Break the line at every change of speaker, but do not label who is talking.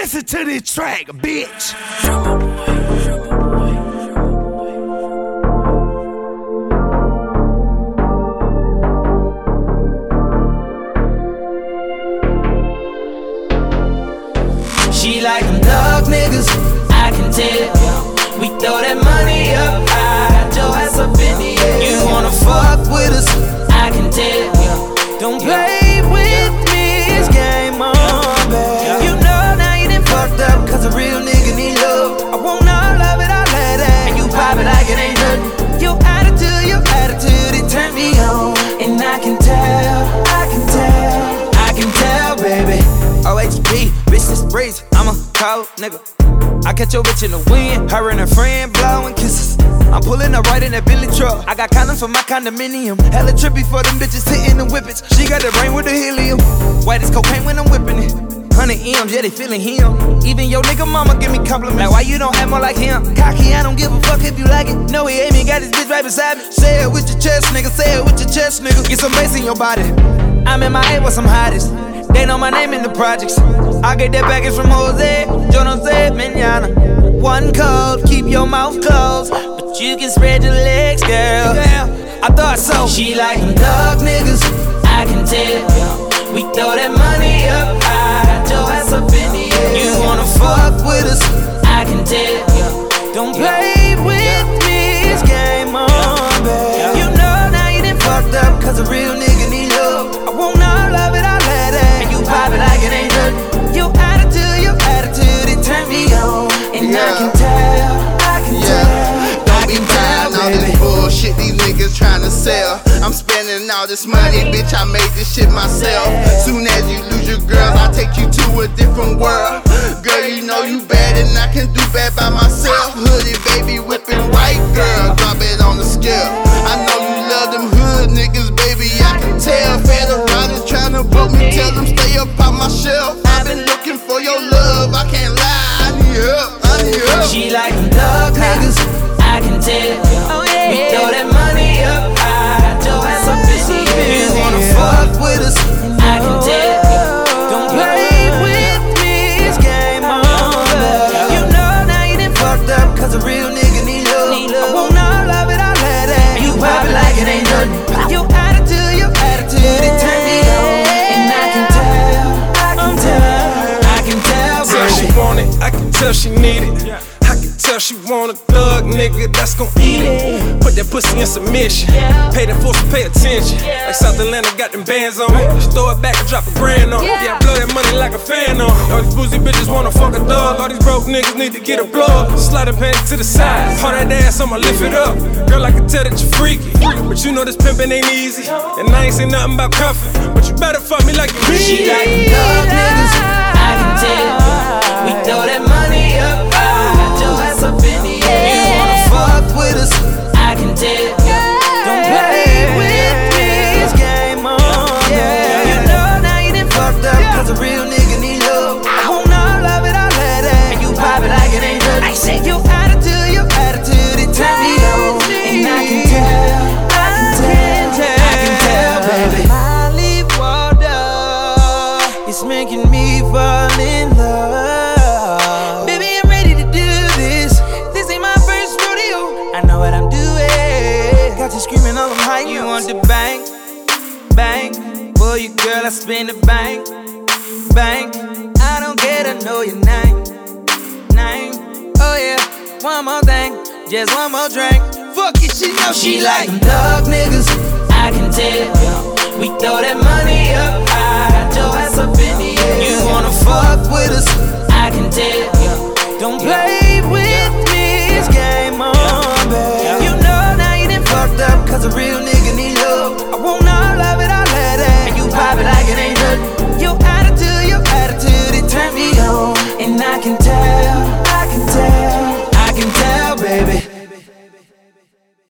listen to this track, bitch.
She like them thug niggas, I can tell. We throw that money up high, your ass up in the air. You wanna fuck with us, I can tell. Don't play with me, it's game on, babe. You know now you done fucked up, cause a real nigga need love. I want all of it, all of that, and you pop it like it ain't nothing. Your attitude, it turned me on. And I can tell, baby. OHB, bitch, this breeze, I'm a cold nigga. I catch your bitch in the wind, her and her friend blowing kisses. I'm pulling up right in that Billy truck. I got condoms for my condominium. Hella trippy for them bitches hitting the whippets. She got the brain with the helium. White as cocaine when I'm whipping it. 100 M's, yeah, they feeling him. Even your nigga mama give me compliments. Like, why you don't act more like him? Cocky, I don't give a fuck if you like it. No, he ain't me, got his bitch right beside me. Say it with your chest, nigga, say it with your chest, nigga. Get some bass in your body. I'm in my A with some hottest. They know my name in the projects. I get that baggage from Jose, yo no sé, mañana. One code, keep your mouth closed, but you can spread your legs, girl. I thought so. She like them thug niggas, I can tell. We throw that money up high, your ass up in the air. You wanna fuck with us, I can tell. Don't play with me, it's game on, babe. You know now you done fucked up, cause a real nigga need love. I want all of it, all of that, and you pop it like it ain't nothing. Your attitude, it turned me on. And I can tell.
Don't be buying all this bullshit these niggas tryna sell. I'm spending all this money, bitch, I made this shit myself. Soon as you lose your girls, I'll take you to a different world. Girl, you know you bad and I can do bad by myself. Hoodie baby whipping white girl, drop it on the scale. I know you love them hood niggas, baby, I can tell. Fed around is tryna book me, tell them stay up on my shelf. I've been looking for your love, I can't lie, I need help.
She like them thug niggas, I can tell. We throw that money up high, your ass up in the air. You wanna fuck with us, I can tell. Don't play with me, it's game on, babe. You know now you done fucked up, cause a real nigga need love. I want all of it, all of that, and you pop it like it ain't nothing. Your attitude, it turned me on. And I can tell,
Tell she want it, I can tell she need it. I can tell she want a thug nigga that's gon' eat it. Put that pussy in submission. Pay the force, pay attention. Like South Atlanta got them bands on. She throw it back and drop a grand on. Yeah, I blow that money like a fan on. All these boozy bitches wanna fuck a thug. All these broke niggas need to get a plug. Slide the panties to the side. Hold that ass, I'ma lift it up. Girl, I can tell that you freaky, but you know this pimpin' ain't easy. And I ain't say nothing about cuffin', but you better fuck me like you mean.
She like them thug niggas, I can tell. We throw that money up high, your ass up in the air. You wanna fuck with us, I can tell. Don't play with me, it's game on, babe. You know now you done fucked up, cause a real nigga need love. I want all of it, all of that, and you pop it like it ain't nothing. I say your attitude, it turned me on. And I can tell, baby. Molly water, it's making me fall in love. Baby, I'm ready to do this. This ain't my first rodeo. I know what I'm doing. Got you screaming all them high. You want the bang, bang. For you, girl, I spin the bang, bang. I don't care to know your name. Oh yeah, one more thing, just one more drink. Fuck it, she know she like them thug niggas, I can tell. We throw that money up high, your ass up in the air. You wanna fuck with us, I can tell. Don't play with me, it's game on, babe. You know now you done fucked up, cause a real nigga need love. I want all